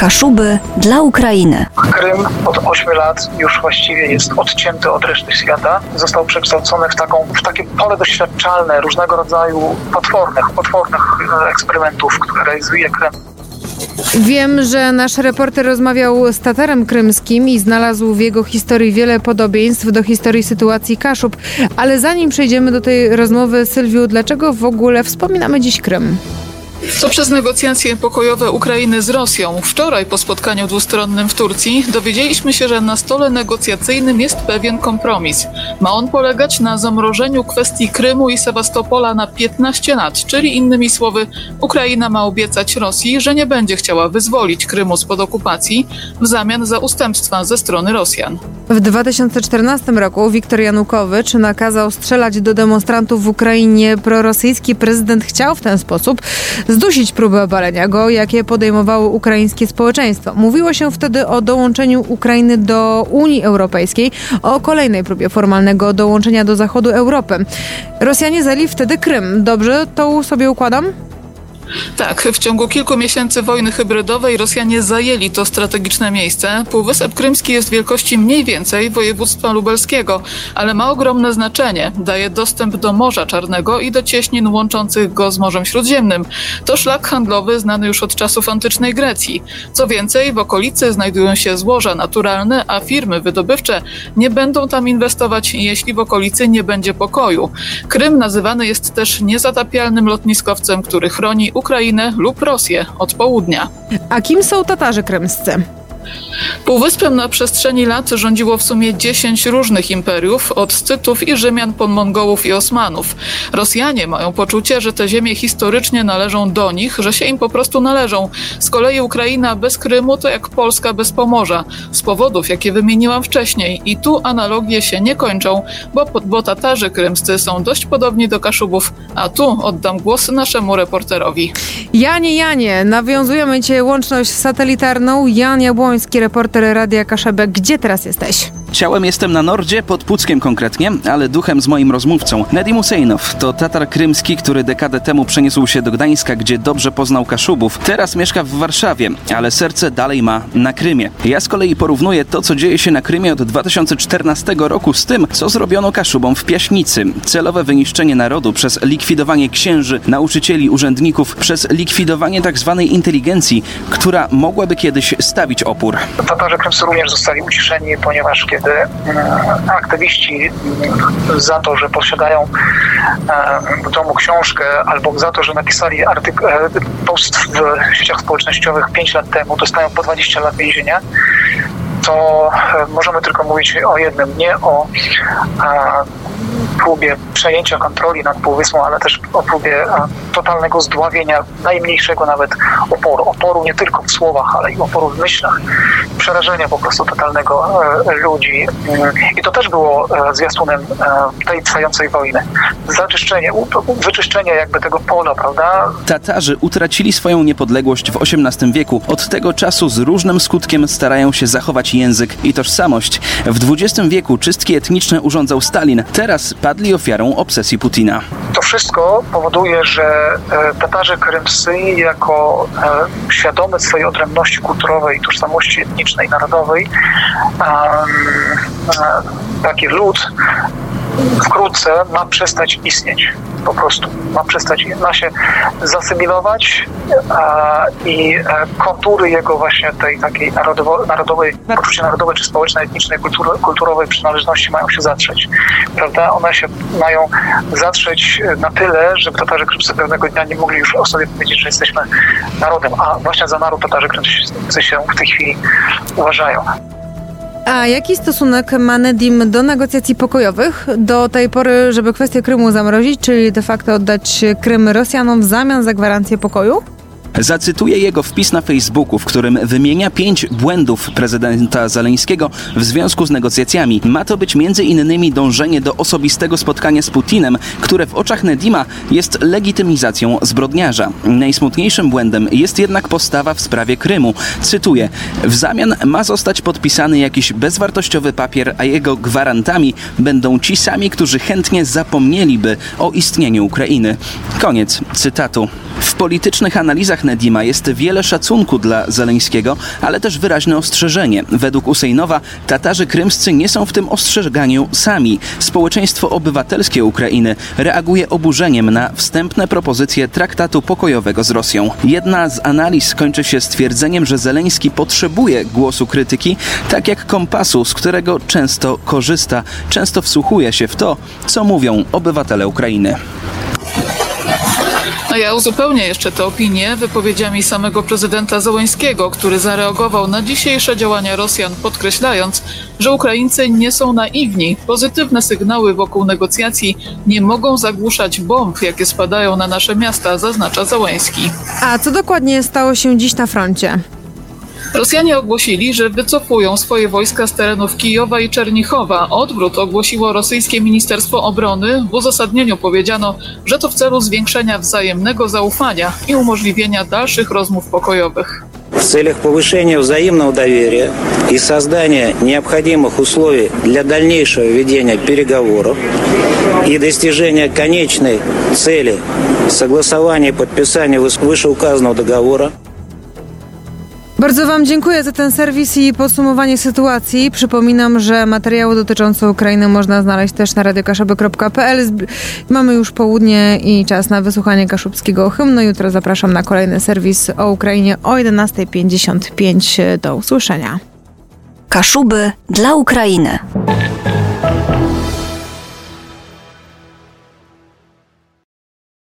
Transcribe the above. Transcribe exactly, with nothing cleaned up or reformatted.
Kaszuby dla Ukrainy. Krym od ośmiu lat już właściwie jest odcięty od reszty świata. Został przekształcony w, taką, w takie pole doświadczalne różnego rodzaju potwornych, potwornych eksperymentów, które realizuje Krym. Wiem, że nasz reporter rozmawiał z Tatarem krymskim i znalazł w jego historii wiele podobieństw do historii sytuacji Kaszub. Ale zanim przejdziemy do tej rozmowy, Sylwiu, dlaczego w ogóle wspominamy dziś Krym? To przez negocjacje pokojowe Ukrainy z Rosją. Wczoraj po spotkaniu dwustronnym w Turcji dowiedzieliśmy się, że na stole negocjacyjnym jest pewien kompromis. Ma on polegać na zamrożeniu kwestii Krymu i Sewastopola na piętnaście lat, czyli innymi słowy Ukraina ma obiecać Rosji, że nie będzie chciała wyzwolić Krymu spod okupacji w zamian za ustępstwa ze strony Rosjan. W dwa tysiące czternastym roku Wiktor Janukowycz nakazał strzelać do demonstrantów w Ukrainie. Prorosyjski prezydent chciał w ten sposób zdusić próby obalenia go, jakie podejmowało ukraińskie społeczeństwo. Mówiło się wtedy o dołączeniu Ukrainy do Unii Europejskiej, o kolejnej próbie formalnego dołączenia do Zachodu Europy. Rosjanie zajęli wtedy Krym. Dobrze to sobie układam? Tak, w ciągu kilku miesięcy wojny hybrydowej Rosjanie zajęli to strategiczne miejsce. Półwysep Krymski jest wielkości mniej więcej województwa lubelskiego, ale ma ogromne znaczenie. Daje dostęp do Morza Czarnego i do cieśnin łączących go z Morzem Śródziemnym. To szlak handlowy znany już od czasów antycznej Grecji. Co więcej, w okolicy znajdują się złoża naturalne, a firmy wydobywcze nie będą tam inwestować, jeśli w okolicy nie będzie pokoju. Krym nazywany jest też niezatapialnym lotniskowcem, który chroni Ukrainę lub Rosję od południa. A kim są Tatarzy krymscy? Półwyspem na przestrzeni lat rządziło w sumie dziesięć różnych imperiów, od Scytów i Rzymian po Mongołów i Osmanów. Rosjanie mają poczucie, że te ziemie historycznie należą do nich, że się im po prostu należą. Z kolei Ukraina bez Krymu to jak Polska bez Pomorza, z powodów, jakie wymieniłam wcześniej. I tu analogie się nie kończą, bo, bo Tatarzy krymscy są dość podobni do Kaszubów, a tu oddam głos naszemu reporterowi. Janie, Janie, nawiązujemy cię łączność satelitarną. Jan Jabłoński, reporter Radia Kaszebek. Gdzie teraz jesteś? Ciałem jestem na Nordzie, pod Puckiem konkretnie, ale duchem z moim rozmówcą. Nedim Husejnow to Tatar krymski, który dekadę temu przeniósł się do Gdańska, gdzie dobrze poznał Kaszubów. Teraz mieszka w Warszawie, ale serce dalej ma na Krymie. Ja z kolei porównuję to, co dzieje się na Krymie od dwa tysiące czternastego roku z tym, co zrobiono Kaszubom w Piaśnicy. Celowe wyniszczenie narodu przez likwidowanie księży, nauczycieli, urzędników, przez likwidowanie tzw. inteligencji, która mogłaby kiedyś stawić opór. Tatarzy krymscy również zostali uciszeni, ponieważ kiedy aktywiści za to, że posiadają w domu książkę albo za to, że napisali artykuł, post w sieciach społecznościowych pięć lat temu, dostają po dwadzieścia lat więzienia, to możemy tylko mówić o jednym, nie o próbie przejęcia kontroli nad półwyspem, ale też o próbie totalnego zdławienia najmniejszego nawet oporu. Oporu nie tylko w słowach, ale i oporu w myślach. Przerażenia po prostu totalnego ludzi. I to też było zwiastunem tej trwającej wojny. Zaczyszczenie, wyczyszczenie jakby tego pola, prawda? Tatarzy utracili swoją niepodległość w osiemnastym wieku. Od tego czasu z różnym skutkiem starają się zachować język i tożsamość. W dwudziestym wieku czystki etniczne urządzał Stalin. Teraz padli ofiarą obsesji Putina. To wszystko powoduje, że Tatarzy krymscy jako świadomy swojej odrębności kulturowej, tożsamości etnicznej, narodowej, taki lud wkrótce ma przestać istnieć. Po prostu ma przestać, ma się zasymilować i kontury jego właśnie tej takiej narodowo, narodowej, poczucia narodowej czy społecznej, etnicznej, kultury, kulturowej przynależności mają się zatrzeć. Prawda? One się mają zatrzeć na tyle, że Tatarzy krymscy pewnego dnia nie mogli już o sobie powiedzieć, że jesteśmy narodem, a właśnie za naród Tatarzy krymscy się w tej chwili uważają. A jaki stosunek ma Nedim do negocjacji pokojowych? Do tej pory, żeby kwestię Krymu zamrozić, czyli de facto oddać Krym Rosjanom w zamian za gwarancję pokoju? Zacytuję jego wpis na Facebooku, w którym wymienia pięć błędów prezydenta Zeleńskiego w związku z negocjacjami. Ma to być między innymi dążenie do osobistego spotkania z Putinem, które w oczach Nedima jest legitymizacją zbrodniarza. Najsmutniejszym błędem jest jednak postawa w sprawie Krymu. Cytuję: w zamian ma zostać podpisany jakiś bezwartościowy papier, a jego gwarantami będą ci sami, którzy chętnie zapomnieliby o istnieniu Ukrainy. Koniec cytatu. W politycznych analizach Nedima jest wiele szacunku dla Zeleńskiego, ale też wyraźne ostrzeżenie. Według Usejnowa Tatarzy krymscy nie są w tym ostrzeganiu sami. Społeczeństwo obywatelskie Ukrainy reaguje oburzeniem na wstępne propozycje traktatu pokojowego z Rosją. Jedna z analiz kończy się stwierdzeniem, że Zeleński potrzebuje głosu krytyki, tak jak kompasu, z którego często korzysta, często wsłuchuje się w to, co mówią obywatele Ukrainy. A ja uzupełnię jeszcze tę opinię wypowiedziami samego prezydenta Zełenskiego, który zareagował na dzisiejsze działania Rosjan, podkreślając, że Ukraińcy nie są naiwni. Pozytywne sygnały wokół negocjacji nie mogą zagłuszać bomb, jakie spadają na nasze miasta, zaznacza Zełenski. A co dokładnie stało się dziś na froncie? Rosjanie ogłosili, że wycofują swoje wojska z terenów Kijowa i Czernichowa. Odwrót ogłosiło rosyjskie Ministerstwo Obrony. W uzasadnieniu powiedziano, że to w celu zwiększenia wzajemnego zaufania i umożliwienia dalszych rozmów pokojowych. В целях повышения взаимного доверия и создания необходимых условий для дальнейшего ведения переговоров и достижения конечной цели согласования и подписания вышеуказанного договора. Bardzo Wam dziękuję za ten serwis i podsumowanie sytuacji. Przypominam, że materiały dotyczące Ukrainy można znaleźć też na radio kaszuby kropka p l. Mamy już południe i czas na wysłuchanie kaszubskiego hymnu. Jutro zapraszam na kolejny serwis o Ukrainie o jedenasta pięćdziesiąt pięć. Do usłyszenia. Kaszuby dla Ukrainy.